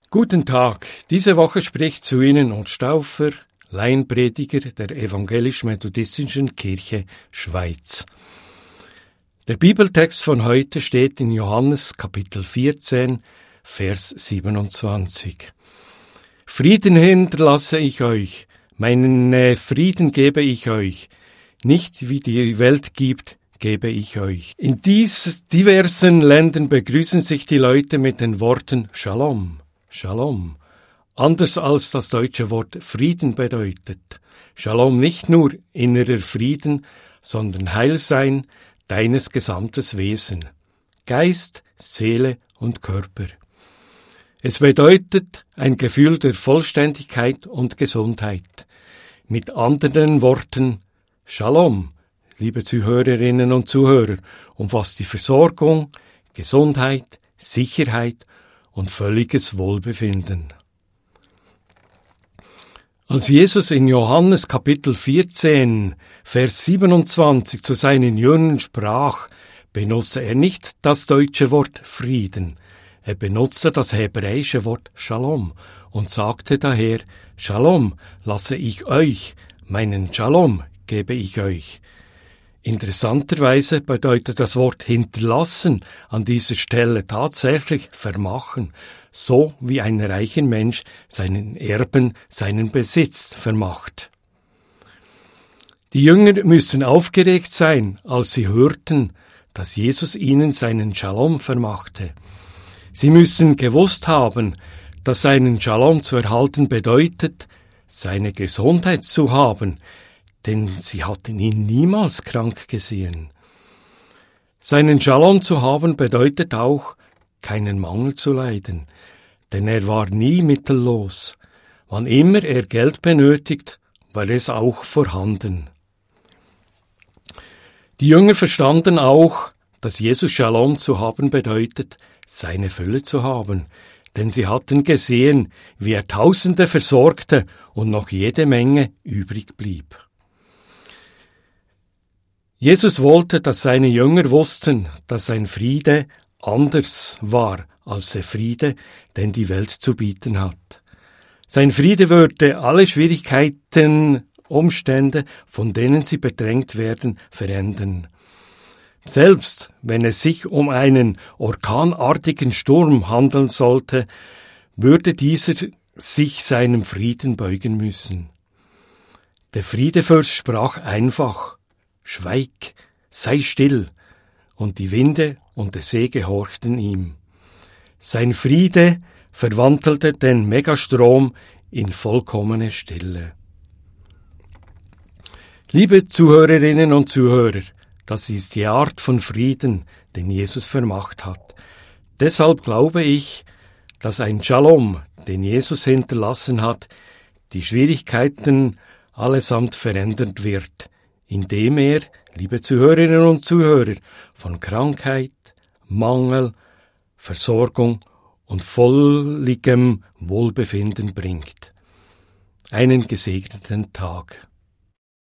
Guten Tag, diese Woche spricht zu Ihnen Ort Stauffer, Laienprediger der Evangelisch-Methodistischen Kirche Schweiz. Der Bibeltext von heute steht in Johannes Kapitel 14, Vers 27. Frieden hinterlasse ich euch, meinen Frieden gebe ich euch, nicht wie die Welt gibt, gebe ich euch. In diversen Ländern begrüßen sich die Leute mit den Worten Shalom. Shalom, anders als das deutsche Wort Frieden bedeutet. Shalom nicht nur innerer Frieden, sondern Heilsein deines gesamtes Wesen, Geist, Seele und Körper. Es bedeutet ein Gefühl der Vollständigkeit und Gesundheit. Mit anderen Worten, Shalom, liebe Zuhörerinnen und Zuhörer, umfasst die Versorgung, Gesundheit, Sicherheit und völliges Wohlbefinden. Als Jesus in Johannes Kapitel 14, Vers 27 zu seinen Jüngern sprach, benutzte er nicht das deutsche Wort Frieden, er benutzte das hebräische Wort Shalom und sagte daher, Shalom lasse ich euch, meinen Shalom gebe ich euch. Interessanterweise bedeutet das Wort hinterlassen an dieser Stelle tatsächlich vermachen, so wie ein reicher Mensch seinen Erben seinen Besitz vermacht. Die Jünger müssen aufgeregt sein, als sie hörten, dass Jesus ihnen seinen Shalom vermachte. Sie müssen gewusst haben, dass seinen Shalom zu erhalten bedeutet, seine Gesundheit zu haben, denn sie hatten ihn niemals krank gesehen. Seinen Shalom zu haben bedeutet auch, keinen Mangel zu leiden, denn er war nie mittellos. Wann immer er Geld benötigt, war es auch vorhanden. Die Jünger verstanden auch, dass Jesus Shalom zu haben bedeutet, seine Fülle zu haben, denn sie hatten gesehen, wie er Tausende versorgte und noch jede Menge übrig blieb. Jesus wollte, dass seine Jünger wussten, dass sein Friede anders war als der Friede, den die Welt zu bieten hat. Sein Friede würde alle Schwierigkeiten, Umstände, von denen sie bedrängt werden, verändern. Selbst wenn es sich um einen orkanartigen Sturm handeln sollte, würde dieser sich seinem Frieden beugen müssen. Der Friedefürst sprach einfach, Schweig, sei still, und die Winde und der See gehorchten ihm. Sein Friede verwandelte den Megastrom in vollkommene Stille. Liebe Zuhörerinnen und Zuhörer, das ist die Art von Frieden, den Jesus vermacht hat. Deshalb glaube ich, dass ein Shalom, den Jesus hinterlassen hat, die Schwierigkeiten allesamt verändert wird, indem er, liebe Zuhörerinnen und Zuhörer, von Krankheit, Mangel, Versorgung und völligem Wohlbefinden bringt. Einen gesegneten Tag.